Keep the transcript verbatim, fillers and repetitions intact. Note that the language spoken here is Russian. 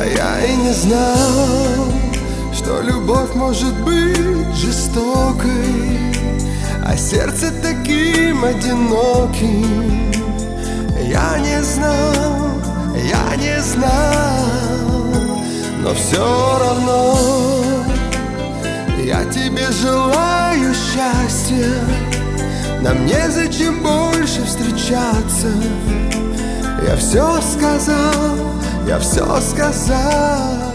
А я и не знал, что любовь может быть жестокой, а сердце таким одиноким. Я не знал, я не знал, но все равно я тебе желаю счастья. Нам незачем больше встречаться. Я все сказал, я все сказал.